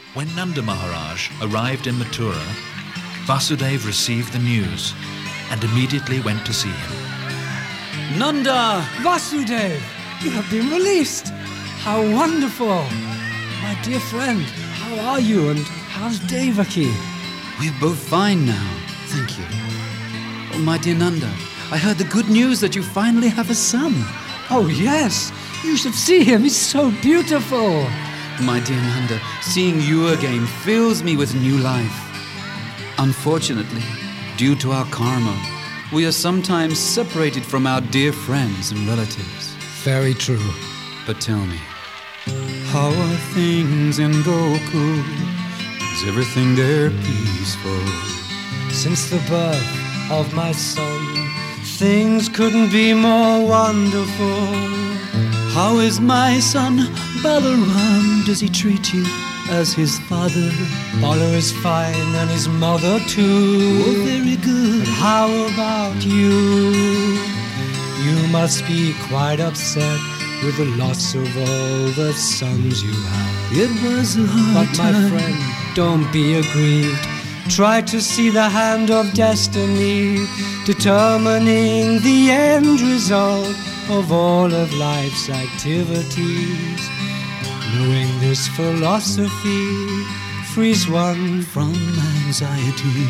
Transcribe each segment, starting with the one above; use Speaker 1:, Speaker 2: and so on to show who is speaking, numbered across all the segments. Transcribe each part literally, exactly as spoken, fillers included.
Speaker 1: When Nanda Maharaj arrived in Mathura, Vasudeva received the news and immediately went to see him.
Speaker 2: Nanda!
Speaker 3: Vasudeva, you have been released. How wonderful. My dear friend, how are you and how's Devaki?
Speaker 2: We're both fine now, thank you. Oh, my dear Nanda, I heard the good news that you finally have a son.
Speaker 3: Oh, yes. You should see him. He's so beautiful.
Speaker 2: My dear Nanda, seeing you again fills me with new life. Unfortunately, due to our karma, we are sometimes separated from our dear friends and relatives.
Speaker 3: Very true.
Speaker 2: But tell me, how are things in Gokul? Is everything there peaceful?
Speaker 3: Since the birth of my son, things couldn't be more wonderful.
Speaker 2: How is my son Balaram? Does he treat you as his father?
Speaker 3: Bala is fine and his mother too.
Speaker 2: Oh, very good.
Speaker 3: But how about you? You must be quite upset with the loss of all the sons you have.
Speaker 2: It was a hard
Speaker 3: But my
Speaker 2: time.
Speaker 3: friend, don't be aggrieved. Try to see the hand of destiny determining the end result of all of life's activities. Knowing this philosophy frees one
Speaker 2: From anxiety.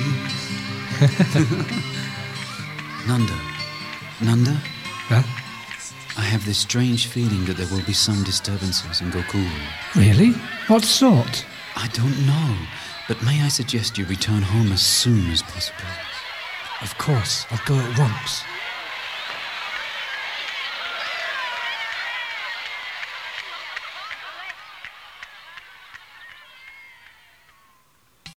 Speaker 2: Nanda, Nanda,
Speaker 3: Huh?
Speaker 2: I have this strange feeling that there will be some disturbances in Gokul.
Speaker 3: Really? What sort?
Speaker 2: I don't know, but may I suggest you return home as soon as possible?
Speaker 3: Of course, I'll go at once.